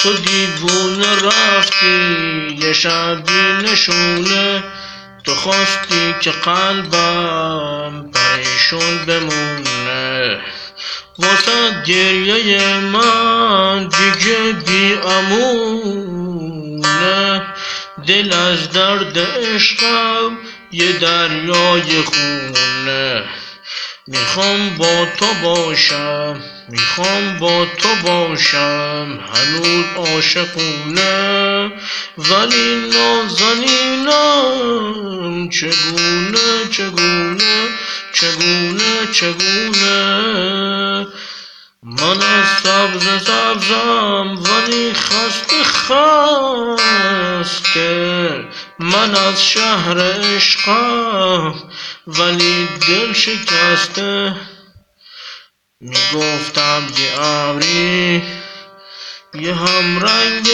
تو دیوونه رفتی یه شبی نشونه، تو خواستی که قلبم پریشون بمونه. واسه گریه من دیگه بی امونه، دل از درد عشقم یه دریای خونه. میخوام با تو باشم، میخوام با تو باشم هنوز عاشقونه، ولی نازنینم چگونه چگونه چگونه چگونه. من از سبز سبزم ولی خسته خسته، من از شهر عشقم ولی دل شکسته. میگفتم یه ابری یه همرنگ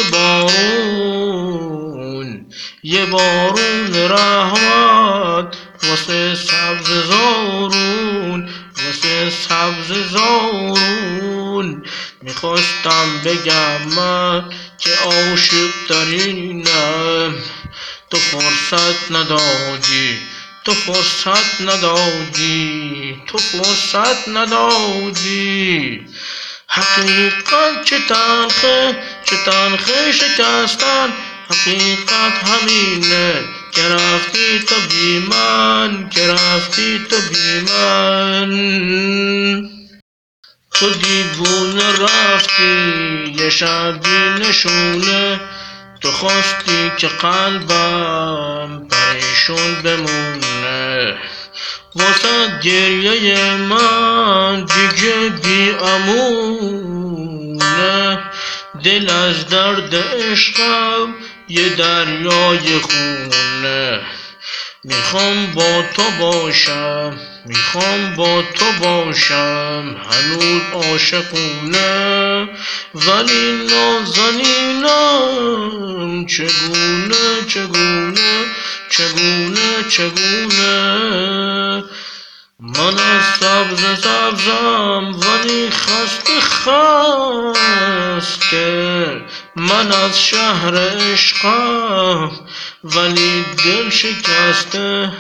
بارون، یه بارون رحمت واسه سبز زارون، واسه سبز زارون. میخواستم بگم من که عاشق ترینم، تو فرصت ندادی، تو فرصت ندادی، تو فرصت ندادی. حقیقت چه تلخه، چه تلخه شکستن، حقیقت همینه که رفتی تو بی من، که رفتی تو بی من. تو دیوونه رفتی یه شبی نشونه، تو خواستی که قلبم پریشون بمونه. واسه گریه من دیگه بی امونه، دل از درد عشقم یه دریای خونه. میخوام با تو باشم، میخوام با تو باشم هنوز عاشقونه، ولی نازنینم چگونه چگونه چگونه چگونه. من از سبز سبزم ولی خسته خسته، من از شهر عشقم ولی دل شکسته.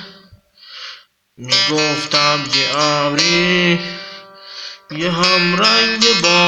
میگفتم یه ابری یه همرنگ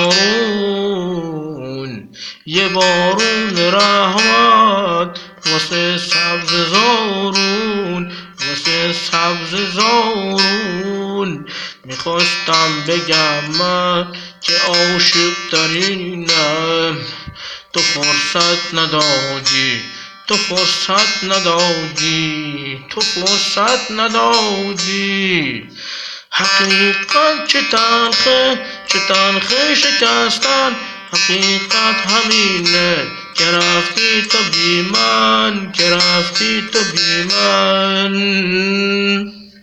بارون، یه بارون رحمت واسه سبز زارون، واسه سبز زارون. میخواستم بگم من که عاشق ترینم، تو فرصت ندادی، تو فرصت ندادی، تو فرصت ندادی. حقیقت چه تلخه، چه تلخه شکستن، حقیقت همینه که رفتی تو بی من، که رفتی تو بی من.